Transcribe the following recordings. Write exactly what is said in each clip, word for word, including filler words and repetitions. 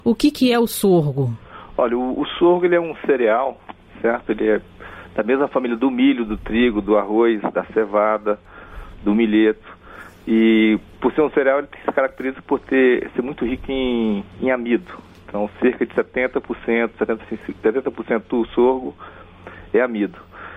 O que, que é o sorgo? Olha, o, o sorgo ele é um cereal, certo? Ele é da mesma família do milho, do trigo, do arroz, da cevada, do milheto. E por ser um cereal, ele se caracteriza por ter, ser muito rico em, em amido. Então, cerca de setenta por cento, setenta por cento do sorgo é amido.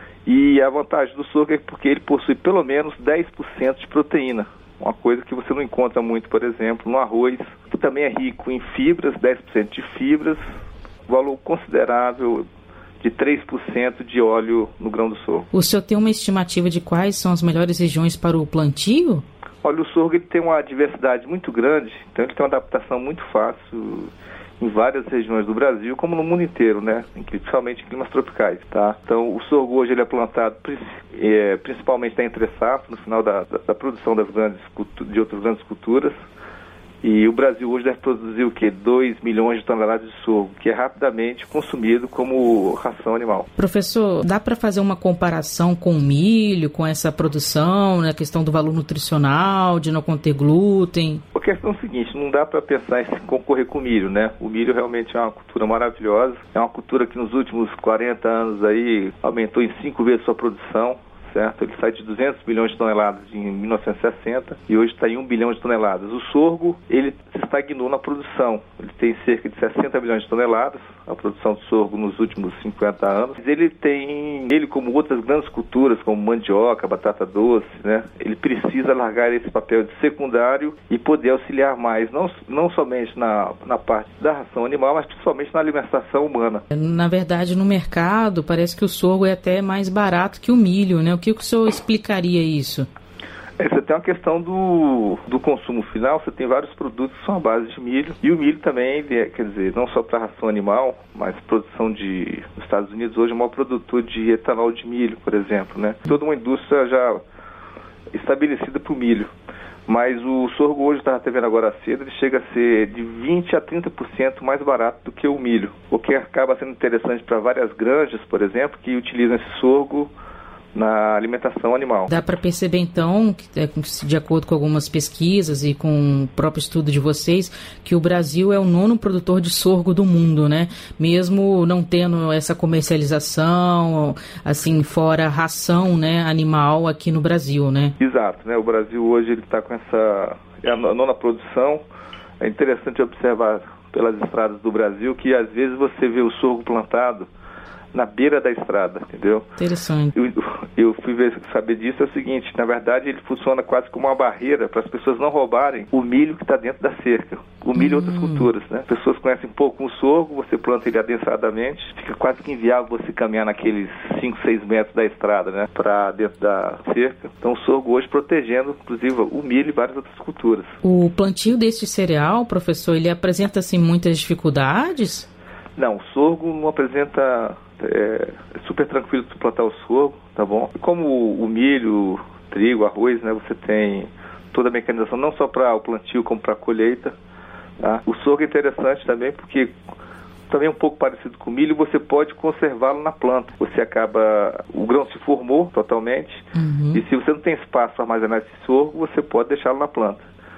E a vantagem do sorgo é porque ele possui pelo menos dez por cento de proteína. Uma coisa que você não encontra muito, por exemplo, no arroz, que também é rico em fibras, dez por cento de fibras, valor considerável de três por cento de óleo no grão do sorgo. O senhor tem uma estimativa de quais são as melhores regiões para o plantio? Olha, o sorgo ele tem uma diversidade muito grande, então ele tem uma adaptação muito fácil em várias regiões do Brasil, como no mundo inteiro, né? Principalmente em climas tropicais, tá? Então, o sorgo hoje ele é plantado é, principalmente na entre-safra, no final da, da, da produção das grandes, de outras grandes culturas. E o Brasil hoje deve produzir o quê? dois milhões de toneladas de sorgo, que é rapidamente consumido como ração animal. Professor, dá para fazer uma comparação com o milho, com essa produção, na questão do valor nutricional, de não conter glúten? A questão é o seguinte, não dá para pensar em concorrer com o milho, né? O milho realmente é uma cultura maravilhosa, é uma cultura que nos últimos quarenta anos aí aumentou em cinco vezes sua produção. Certo? Ele sai de duzentos milhões de toneladas em mil novecentos e sessenta e hoje está em um bilhão de toneladas. O sorgo, ele se estagnou na produção. Ele tem cerca de sessenta milhões de toneladas, a produção de sorgo nos últimos cinquenta anos. Ele tem, ele como outras grandes culturas, como mandioca, batata doce, né? Ele precisa largar esse papel de secundário e poder auxiliar mais, não, não somente na, na parte da ração animal, mas principalmente na alimentação humana. Na verdade, no mercado, parece que o sorgo é até mais barato que o milho, né? O que o senhor explicaria isso? É, você tem uma questão do, do consumo final, você tem vários produtos que são à base de milho, e o milho também, ele é, quer dizer, não só para ração animal, mas produção de, nos Estados Unidos hoje é o maior produtor de etanol de milho, por exemplo, né? Toda uma indústria já estabelecida para o milho. Mas o sorgo hoje, estava até vendo agora cedo, ele chega a ser de vinte a trinta por cento mais barato do que o milho, o que acaba sendo interessante para várias granjas, por exemplo, que utilizam esse sorgo na alimentação animal. Dá para perceber, então, que, de acordo com algumas pesquisas e com o próprio estudo de vocês, que o Brasil é o nono produtor de sorgo do mundo, né? Mesmo não tendo essa comercialização, assim, fora ração, né, animal aqui no Brasil, né? Exato, né? O Brasil hoje ele está com essa... é a nona produção. É interessante observar pelas estradas do Brasil que, às vezes, você vê o sorgo plantado na beira da estrada, entendeu? Interessante. Eu, eu fui ver, saber disso, é o seguinte, na verdade ele funciona quase como uma barreira para as pessoas não roubarem o milho que está dentro da cerca. O milho hum. e outras culturas, né? As pessoas conhecem pouco o sorgo, você planta ele adensadamente, fica quase que inviável você caminhar naqueles cinco, seis metros da estrada, né? Para dentro da cerca. Então o sorgo hoje protegendo, inclusive, o milho e várias outras culturas. O plantio deste cereal, professor, ele apresenta, assim, muitas dificuldades? Não, o sorgo não apresenta... É, é super tranquilo de plantar o sorgo, tá bom? Como o, o milho, trigo, arroz, né? Você tem toda a mecanização, não só para o plantio, como para a colheita, tá? O sorgo é interessante também porque também é um pouco parecido com o milho, você pode conservá-lo na planta. Você acaba... O grão se formou totalmente, uhum. E se você não tem espaço para armazenar esse sorgo, você pode deixá-lo na planta.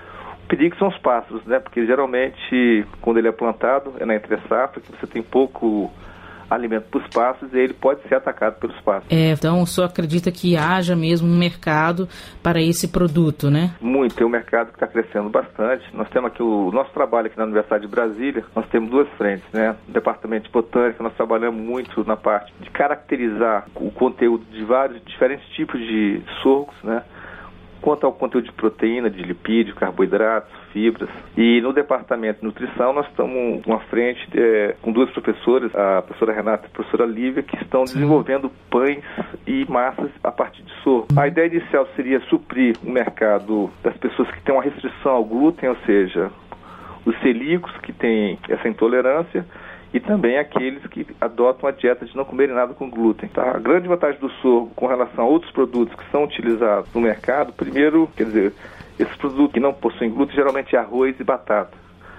O perigo são os pássaros, né? Porque geralmente, quando ele é plantado, é na entre-safra, que você tem pouco alimento para os pássaros e ele pode ser atacado pelos pássaros. É, então o senhor acredita que haja mesmo um mercado para esse produto, né? Muito, tem um mercado que está crescendo bastante. Nós temos aqui o nosso trabalho aqui na Universidade de Brasília, nós temos duas frentes, né? No Departamento de Botânica, nós trabalhamos muito na parte de caracterizar o conteúdo de vários diferentes tipos de sorgos, né? Quanto ao conteúdo de proteína, de lipídio, carboidratos, fibras. E no departamento de nutrição nós estamos com uma frente é, com duas professoras, a professora Renata e a professora Lívia, que estão Sim. desenvolvendo pães e massas a partir de sorgo. A ideia inicial seria suprir o mercado das pessoas que têm uma restrição ao glúten, ou seja, os celíacos que têm essa intolerância, e também aqueles que adotam a dieta de não comerem nada com glúten. Tá? A grande vantagem do sorgo com relação a outros produtos que são utilizados no mercado, primeiro, quer dizer, esses produtos que não possuem glúten geralmente é arroz e batata,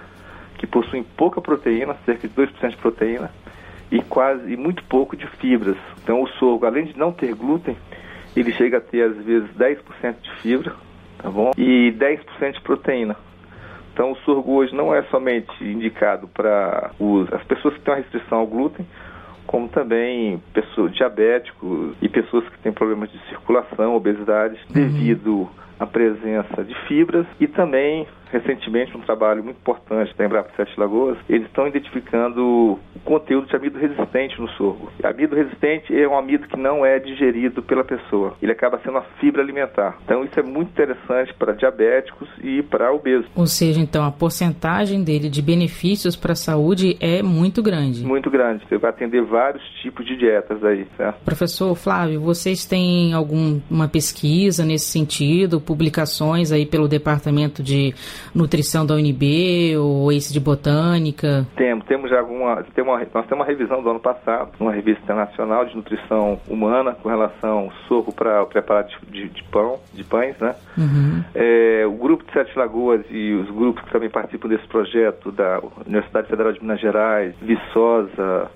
que possuem pouca proteína, cerca de dois por cento de proteína, e quase e muito pouco de fibras. Então o sorgo, além de não ter glúten, ele chega a ter às vezes dez por cento de fibra, tá bom? E dez por cento de proteína. Então o sorgo hoje não é somente indicado para as pessoas que têm uma restrição ao glúten, como também pessoas diabéticos e pessoas que têm problemas de circulação, obesidade, uhum. devido à presença de fibras e também, recentemente, um trabalho muito importante da Embrapa de Sete Lagoas, eles estão identificando o conteúdo de amido resistente no sorgo. Amido resistente é um amido que não é digerido pela pessoa. Ele acaba sendo uma fibra alimentar. Então isso é muito interessante para diabéticos e para obesos. Ou seja, então, a porcentagem dele de benefícios para a saúde é muito grande. Muito grande. Você vai atender vários tipos de dietas aí, certo? Professor Flávio, vocês têm alguma pesquisa nesse sentido, publicações aí pelo Departamento de Nutrição da U N B ou esse de Botânica? Temos, temos já alguma, tem uma, nós temos uma revisão do ano passado, uma revista internacional de nutrição humana com relação ao sorgo para o preparado de, de pão, de pães, né? Uhum. É, o grupo de Sete Lagoas e os grupos que também participam desse projeto da Universidade Federal de Minas Gerais, Viçosa,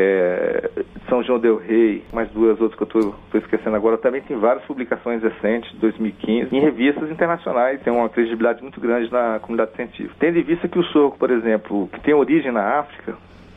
É, São João del Rei, mais duas outras que eu estou esquecendo agora, também tem várias publicações recentes, de dois mil e quinze, em revistas internacionais, tem uma credibilidade muito grande na comunidade científica. Tendo em vista que o sorgo, por exemplo, que tem origem na África,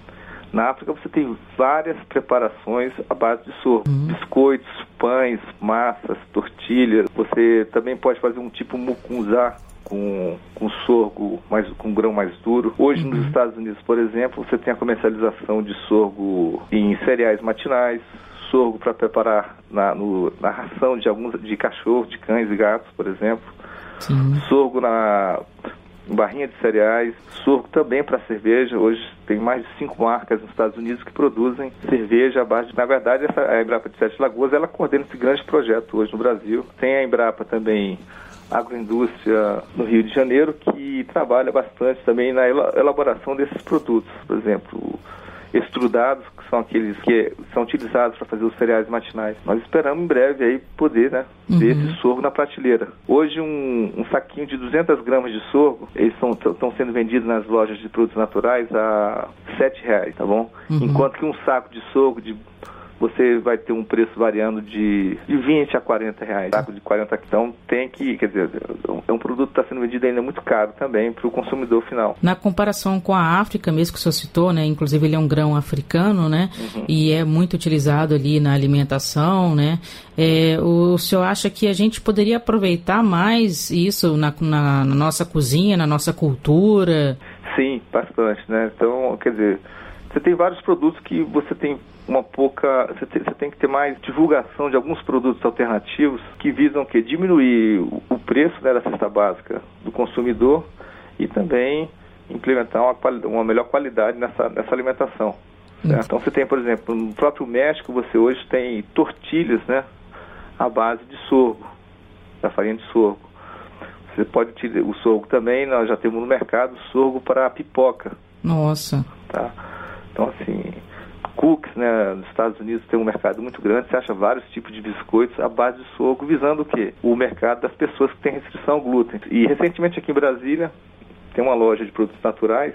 na África você tem várias preparações à base de sorgo, uhum. biscoitos, pães, massas, tortilhas, você também pode fazer um tipo mucunzá, Com, com sorgo, mais, com grão mais duro. Hoje, uhum. nos Estados Unidos, por exemplo, você tem a comercialização de sorgo em cereais matinais, sorgo para preparar na, no, na ração de alguns de cachorros, de cães e gatos, por exemplo. Sim. Sorgo na barrinha de cereais, sorgo também para cerveja. Hoje tem mais de cinco marcas nos Estados Unidos que produzem cerveja à base de... Na verdade, essa, a Embrapa de Sete Lagoas, ela coordena esse grande projeto hoje no Brasil. Tem a Embrapa também Agroindústria no Rio de Janeiro, que trabalha bastante também na elaboração desses produtos. Por exemplo, extrudados, que são aqueles que são utilizados para fazer os cereais matinais. Nós esperamos em breve aí poder, né, uhum. ver esse sorgo na prateleira. Hoje um, um saquinho de duzentas gramas de sorgo, eles estão sendo vendidos nas lojas de produtos naturais a sete reais, tá bom? Uhum. Enquanto que um saco de sorgo de você vai ter um preço variando de, de vinte a quarenta reais. Saco de quarenta, então tem que, quer dizer, é um produto que está sendo vendido ainda muito caro também para o consumidor final. Na comparação com a África, mesmo que o senhor citou, né, inclusive ele é um grão africano, né, uhum. e é muito utilizado ali na alimentação, né, é, o senhor acha que a gente poderia aproveitar mais isso na, na, na nossa cozinha, na nossa cultura? Sim, bastante, né, então, quer dizer, você tem vários produtos que você tem uma pouca... Você tem, você tem que ter mais divulgação de alguns produtos alternativos que visam o quê? Diminuir o, o preço, né, da cesta básica do consumidor e também implementar uma, uma melhor qualidade nessa, nessa alimentação. Certo? Então você tem, por exemplo, no próprio México você hoje tem tortilhas, né, à base de sorgo, da farinha de sorgo. Você pode tirar o sorgo também, nós já temos no mercado sorgo para pipoca. Nossa. Tá? Então, assim, cookies, né, nos Estados Unidos tem um mercado muito grande, você acha vários tipos de biscoitos à base de sorgo, visando o quê? O mercado das pessoas que têm restrição ao glúten. E, recentemente, aqui em Brasília, tem uma loja de produtos naturais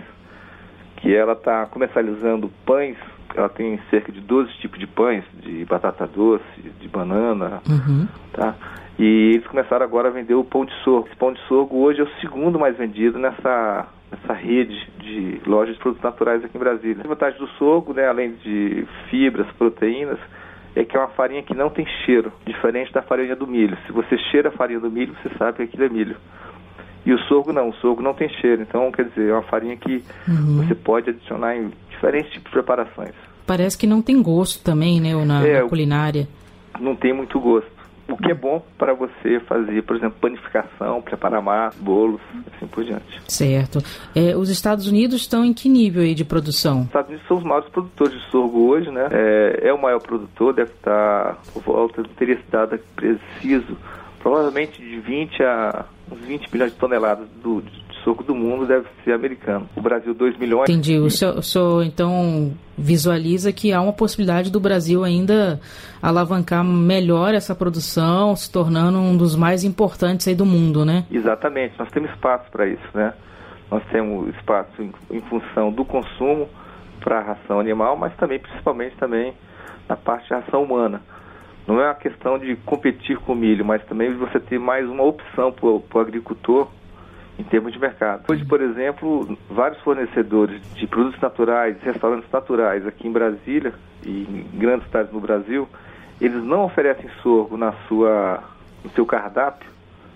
que ela está comercializando pães, ela tem cerca de doze tipos de pães, de batata doce, de banana, uhum. tá? E eles começaram agora a vender o pão de sorgo. Esse pão de sorgo hoje é o segundo mais vendido nessa... essa rede de lojas de produtos naturais aqui em Brasília. A vantagem do sorgo, né, além de fibras, proteínas, é que é uma farinha que não tem cheiro, diferente da farinha do milho. Se você cheira a farinha do milho, você sabe que aquilo é milho. E o sorgo não, o sorgo não tem cheiro. Então, quer dizer, é uma farinha que uhum. você pode adicionar em diferentes tipos de preparações. Parece que não tem gosto também, né, na, é, na culinária. Não tem muito gosto. O que é bom para você fazer, por exemplo, panificação, preparar massa, bolos, assim por diante. Certo. É, os Estados Unidos estão em que nível aí de produção? Os Estados Unidos são os maiores produtores de sorgo hoje, né? É, é o maior produtor, deve estar por volta, não teria esse dado preciso, provavelmente de vinte a uns vinte milhões de toneladas do, de sorgo do mundo deve ser americano. O Brasil, dois milhões. Entendi. O senhor, o senhor, então, visualiza que há uma possibilidade do Brasil ainda alavancar melhor essa produção, se tornando um dos mais importantes aí do mundo, né? Exatamente. Nós temos espaço para isso, né? Nós temos espaço em, em função do consumo para a ração animal, mas também, principalmente, também na parte de ração humana. Não é uma questão de competir com o milho, mas também você ter mais uma opção para o agricultor em termos de mercado. Hoje, por exemplo, vários fornecedores de produtos naturais, restaurantes naturais aqui em Brasília e em grandes cidades no Brasil, eles não oferecem sorgo na sua, no seu cardápio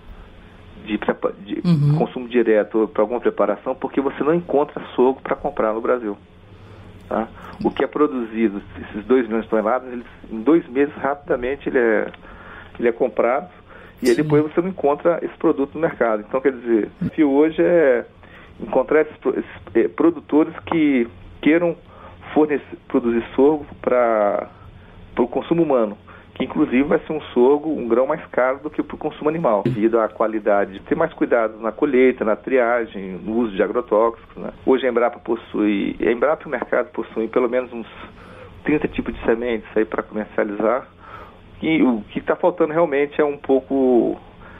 de, de uhum. consumo direto para alguma preparação, porque você não encontra sorgo para comprar no Brasil. Tá? O que é produzido, esses dois milhões de toneladas, eles, em dois meses, rapidamente, ele é, ele é comprado. E aí depois você não encontra esse produto no mercado. Então, quer dizer, o desafio hoje é encontrar esses, esses é, produtores que queiram fornecer, produzir sorgo para o consumo humano, que inclusive vai ser um sorgo, um grão mais caro do que para o consumo animal, devido à qualidade. Ter mais cuidado na colheita, na triagem, no uso de agrotóxicos. Né? Hoje a Embrapa possui, a Embrapa e o mercado possuem pelo menos uns trinta tipos de sementes aí para comercializar. E o que está faltando realmente é um pouco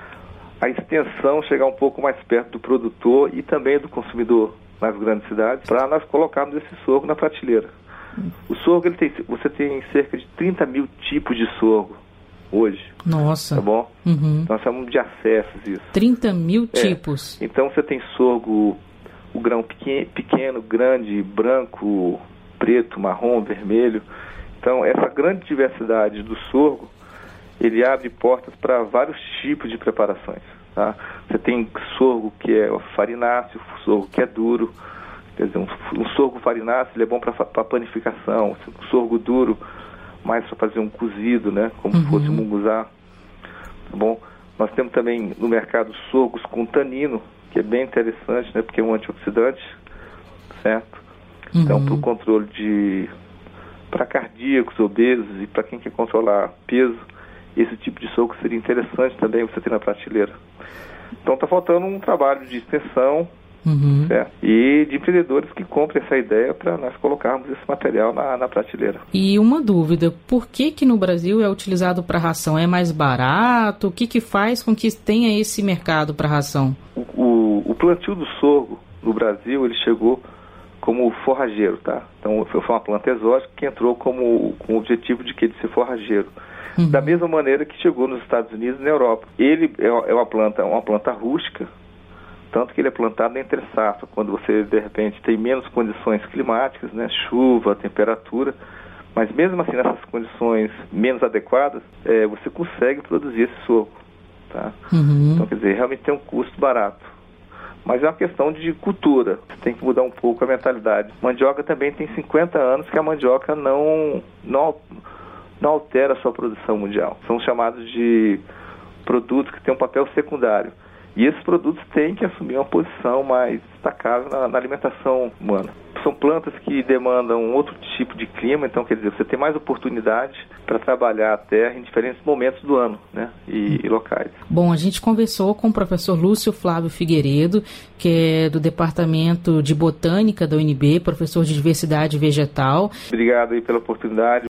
a extensão, chegar um pouco mais perto do produtor e também do consumidor nas grandes cidades, para nós colocarmos esse sorgo na prateleira. O sorgo, ele tem, você tem cerca de trinta mil tipos de sorgo hoje. Nossa. Tá bom? Uhum. Nós chamamos de acessos isso. trinta mil é. tipos. Então você tem sorgo, o grão pequeno, pequeno, grande, branco, preto, marrom, vermelho. Então, essa grande diversidade do sorgo, ele abre portas para vários tipos de preparações. Tá? Você tem sorgo que é farináceo, sorgo que é duro. Quer dizer, um, um sorgo farináceo ele é bom para panificação. Um sorgo duro, mais para fazer um cozido, né? Como uhum. se fosse um munguzá. Tá bom? Nós temos também no mercado sorgos com tanino, que é bem interessante, né? Porque é um antioxidante, certo? Uhum. Então, para o controle de... para cardíacos, obesos e para quem quer controlar peso, esse tipo de sorgo seria interessante também você ter na prateleira. Então está faltando um trabalho de extensão uhum. certo? E de empreendedores que comprem essa ideia para nós colocarmos esse material na, na prateleira. E uma dúvida, por que que no Brasil é utilizado para ração? É mais barato? O que que faz com que tenha esse mercado para ração? O, o, o plantio do sorgo no Brasil, ele chegou como forrageiro, tá? Então foi uma planta exótica que entrou como, com o objetivo de que de ser forrageiro. Uhum. Da mesma maneira que chegou nos Estados Unidos e na Europa. Ele é uma planta, uma planta rústica, tanto que ele é plantado entre safra, quando você de repente tem menos condições climáticas, né? Chuva, temperatura, mas mesmo assim nessas condições menos adequadas, é, você consegue produzir esse sorgo, tá? Uhum. Então quer dizer, realmente tem um custo barato. Mas é uma questão de cultura. Você tem que mudar um pouco a mentalidade. Mandioca também tem cinquenta anos que a mandioca não, não, não altera a sua produção mundial. São chamados de produtos que têm um papel secundário. E esses produtos têm que assumir uma posição mais destacável na, na alimentação humana. São plantas que demandam outro tipo de clima, então quer dizer, você tem mais oportunidade para trabalhar a terra em diferentes momentos do ano, né, e, e locais. Bom, a gente conversou com o professor Lúcio Flávio Figueiredo, que é do Departamento de Botânica da U N B, professor de Diversidade Vegetal. Obrigado aí pela oportunidade.